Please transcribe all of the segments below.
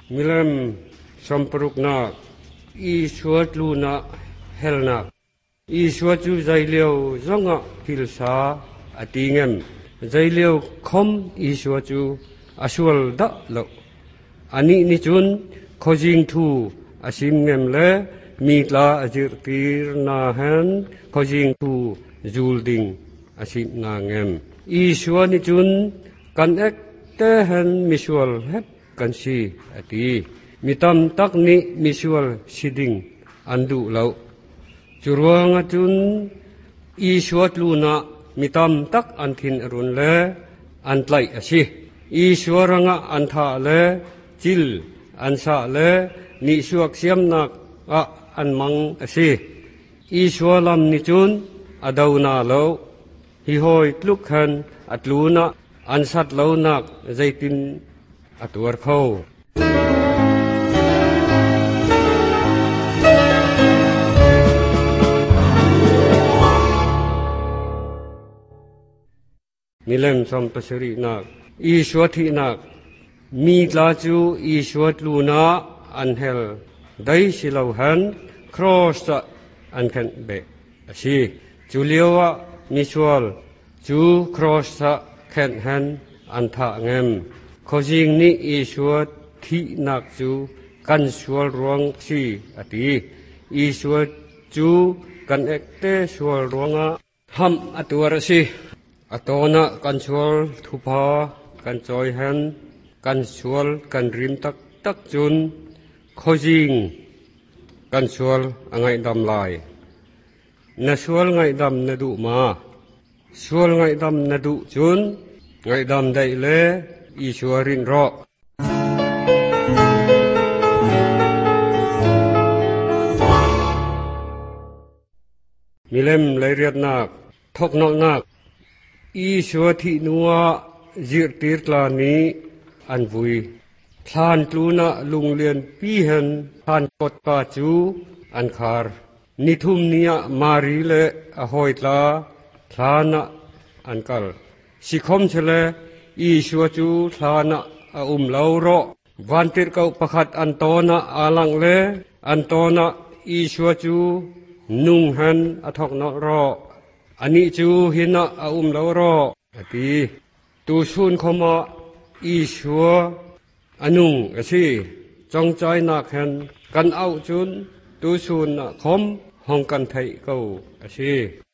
มิเลมสมปรุกนักอีสวดลูนักเฮลนักอีสวดจูใจเลี้ยวจงะพิลสาอติเงมใจเลี้ยวคมอีสวดจูอาชวลดะโลอันนี้นิจุนขจิงทูอาชิมเงมเลมีกลาอจิรตีรนาหันขจิงทูจูลดิงอาชิมนาเงมอีสวดนิจุนกันเอกเตหันมิชวลเฮบกันชีอติมิตามตักนี้มิชวลสิดิงอันดูเลาจุรวงจุนอีสวดลูนามิตามตักอันทินอรุณเลอันไลอชีอีสวรังอันทาเลจิลอันสาเลนิสวกเสียมนักอันมังอชีอีสวลัมนิจุนอดาวนาเลาฮิโฮยลุกขันอัตลูนาอันสัตเลานักใจตินอัตวรเขามิเลมสมปสรินักอีสวดที่นักมีกลาจูอีสวดลูนาอันเฮลได้สิลาวหันครอสอันขันเบอชีจูเลียวมิชวลจูครอสขันหันอันทะเงมขจิงนี้อีสวดที่นักจูกันสวลรวงชีอติอีสวดจูกันเอกเตสวลรวงหัมอตัวรชีอตอนะกันสวลทุพากันจอยหันกันสวลกันริมตักจุนขจิงกันสวลไงดำลายนสวลไงดำนดุมาสวลไงดำนดุจุนไงดำได้เลอีสวรินรอมิเลมเลยเรียดนักทกนอกนักอีสวที่นัวจิรติรลานีอันวุยทานตลูนะลุงเลียนปีเห็นทานกดปาจูอันคาร์นิทุมเนียมารีเลอหอยตลาทานะอันกัลสิคมเชลอีสวจูทานะลาวรอวันติรเกาประคัดอันโตนะอาลังเลอันโตนะอีสวจูนุงหันอทอกนรออันนี้จูหินะลาวรออติตูชุนขมาอีสวอนุงอชีจงใจนักหันกันเอาจุนตูชุนคมห้องกันไทยเกาอชี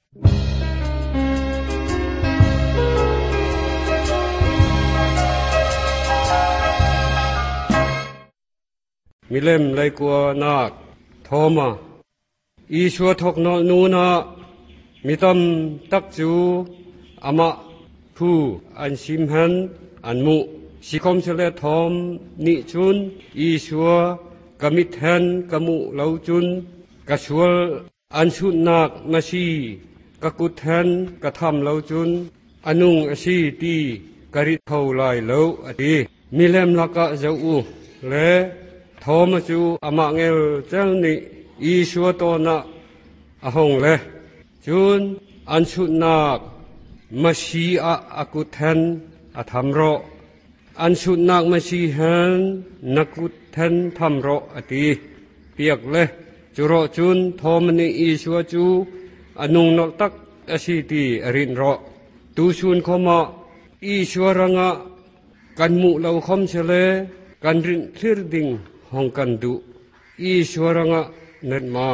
มิเลมเลยกัวนักโทมาอีชัวทกนนูนามิตมตักจูอามาผู้อันชิมหันอันมุสิคมเสลทอมนิจุนอีชัวกมิทหันกมุเหลาจุนกะชวลอันชุนนักมาชีกะกุทหันกะทำเหลาจุนอนุงอชีตีกะริเท่าลายเหลาอดีมิเลมลักะเจ้าอูเลทอมจูอามาเงลเจ้านี่อีชัวโตนะอหงเลจุนอันชุนนักมาชีอากุทหันอาทำรออันชุดนักมาชีหันนักกุทหันทำรออติเปียกเลจุรอจุนทอมนีอีชัวจูอนุงนกตักอชีตีอรินรอตูชุนขมาอีชัวรังะกันมุเหลาคมเชลกันรินคลิรดิงห้องกันดุอีชัวรังะเนิดมา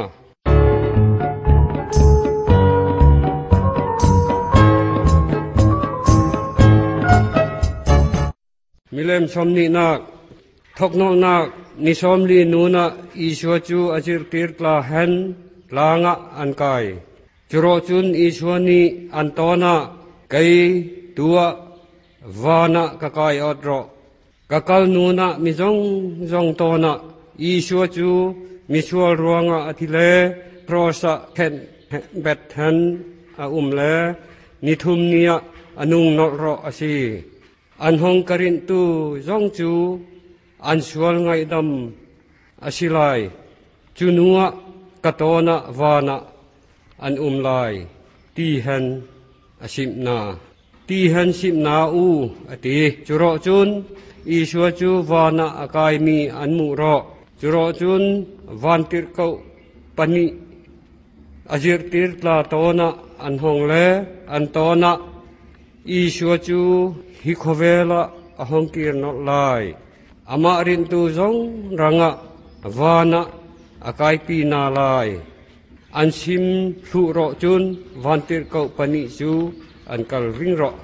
มิเลมชมนีนักทกนนักนิชมลีนูนะอีชัวจูอจิรติรกลาหันลางะอันกายจุโรจุนอีชัวนีอันโตนะไกตัววานะกะกายอดรอกะกลนูนะมิจงโตนะอีชัวจูมิชัวรวงะอธิเลโปรสะเคนเบ็ดหันเลนิทุมเนียอนุงนรออชีอันหงกรินตูจงจูอันสวลไงดำอชิลายจูนัวกะโตนะวานะอันลายตีหันอชิมนาตีตีหันสิบนาอูอติจุรอจุนอีชัวจูวานะอากายมีอันมุรอจุรอจุนวันติรเกาปนิอจิรติรตาโตนะอันหงเลอันโตนะอีชัวจูฮิโคเวละอหงกิรนอลายอามารินตูจงรังะวานะอากายปีนาลายอันชิมสุรอจุนวันติรเกาปนิจูอันกัลริงรอ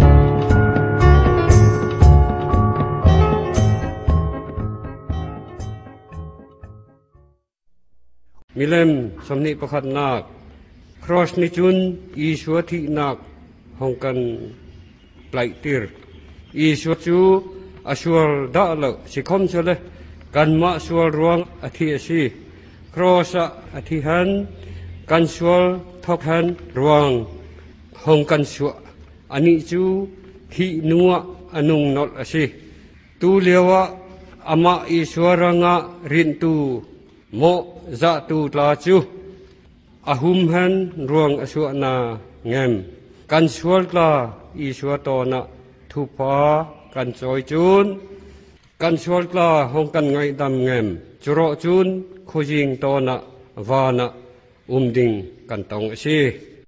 มิเลมสมนิประคัดนักครอสนิจุนอีชัวที่นักห้องกันปลายติรอีชัวจูอชัวดาลสิคมเชลกันมาชัวรวงอธิสีครอสอธิหันกันชัวทอกหันรวงห้องกันชัวอันนี้จูที่นัวอนุงนอลสิตูเลียวะอามาอีชัวรังะรินตูโมจะตูตลาจูอาหุมหันรวงอชัวนาเงมกันชัวลาอีชัวตอนะทุพากันจอยจูนกันชัวลาห้องกันไงดำเงมจุรอจูนโคจิงตอนะวานะดิงกันตองสิ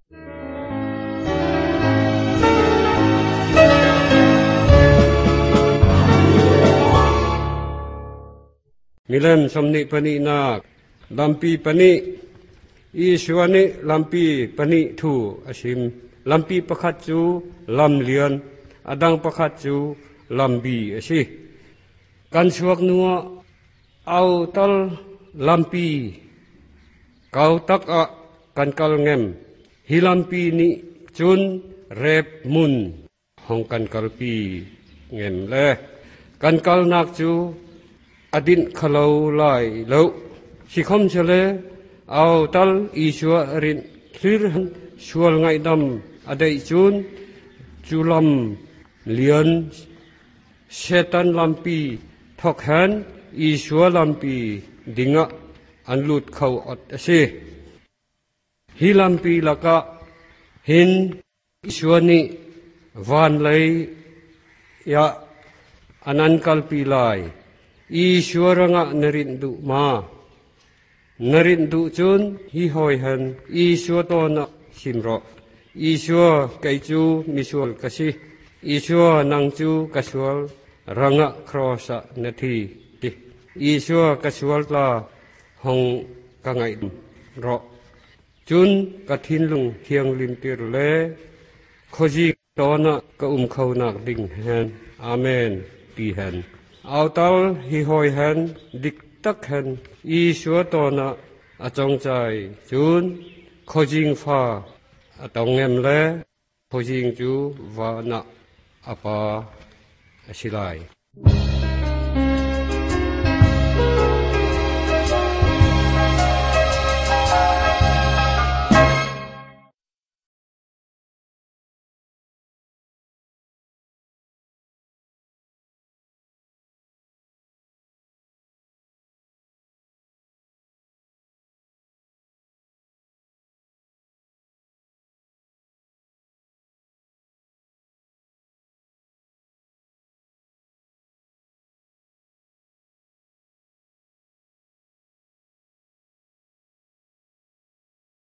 มิเลมสมนิปนินักลำปีปนิอีชวนิลำปีปนิทูอชิมลำปีประคัดจูลำเลียนอดังประคัดจูลำบีอชิกันชวกนัวเอาตัลลำปีเกาตักอะกันกัลเงมฮิลำปีนิจุนเรบมุนห้องกันกัลปีเงมเลกันกัลนักจูอดินขลาวลายเลวสิคมเชลเอาตัลอีชัวรินทิรหันชัวไงดำอดัยจุนจุลัมเลียนเชตันลำปีทอกหันอีชัวลำปีดิงะอันลุดเขาอัดเสฮิลำปีละกะหินอีชัวนิวันเลยยะอนันกัลปีลายอีชัวรังะนรินดุมานรินดุจุนฮิหอยหันอีชัวตอนะสิมรออีชัวไกจูมิชัวกสิอีชัวนังจูกชัวรังะครอสะนาทีอีชัวกชัวลาหงกังไงรอจุนกฐินลุงเทียงลิมติรเลโคจิตอนะกะเขานักดิ่งแฮนอาเมนปีแฮนเอาตัลฮิหอยแฮนดิกตักแฮนอีชัวตอนะอจงใจจุนโคจิงฟ้าอตองเงมเลโคจิงจูวานะอปาอชิไล